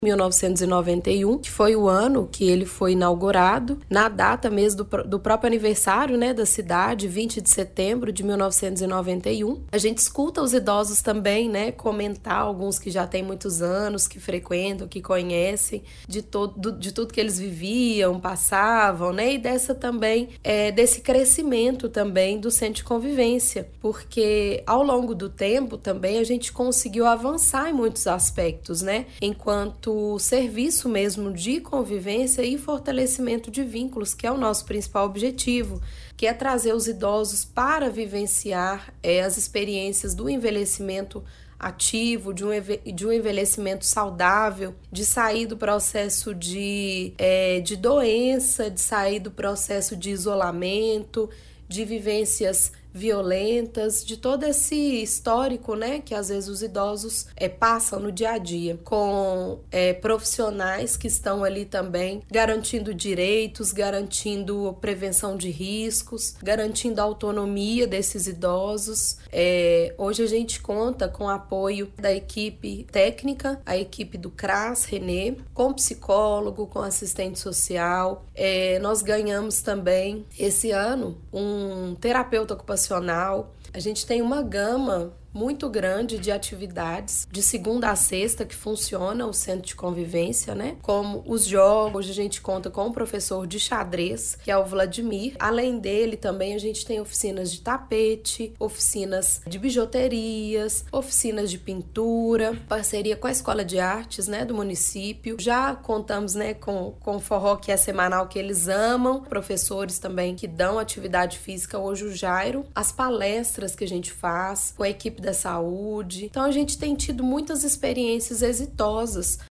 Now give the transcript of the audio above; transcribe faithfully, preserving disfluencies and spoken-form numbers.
mil novecentos e noventa e um, que foi o ano que ele foi inaugurado, na data mesmo do, do próprio aniversário, né, da cidade, vinte de setembro de mil novecentos e noventa e um. A gente escuta os idosos também, né, comentar, alguns que já têm muitos anos, que frequentam, que conhecem de, todo, de tudo que eles viviam, passavam, né, e dessa também, é, desse crescimento também do centro de convivência, porque ao longo do tempo também a gente conseguiu avançar em muitos aspectos, né, enquanto o serviço mesmo de convivência e fortalecimento de vínculos, que é o nosso principal objetivo, que é trazer os idosos para vivenciar é, as experiências do envelhecimento ativo, de um, de um envelhecimento saudável, de sair do processo de, é, de doença, de sair do processo de isolamento, de vivências violentas, de todo esse histórico, né, que às vezes os idosos é, passam no dia a dia, com é, profissionais que estão ali também garantindo direitos, garantindo prevenção de riscos, garantindo a autonomia desses idosos. É, hoje a gente conta com o apoio da equipe técnica, a equipe do C R A S, Renê, com psicólogo, com assistente social. É, nós ganhamos também esse ano um terapeuta ocupacional. A gente tem uma gama muito grande de atividades, de segunda a sexta, que funciona o centro de convivência, né? Como os jogos, a gente conta com um professor de xadrez, que é o Vladimir. Além dele, também a gente tem oficinas de tapete, oficinas de bijuterias, oficinas de pintura, parceria com a Escola de Artes, né, do município. Já contamos, né, com, com o forró, que é semanal, que eles amam, professores também que dão atividade física, hoje o Jairo, as palestras que a gente faz com a equipe da saúde. Então a gente tem tido muitas experiências exitosas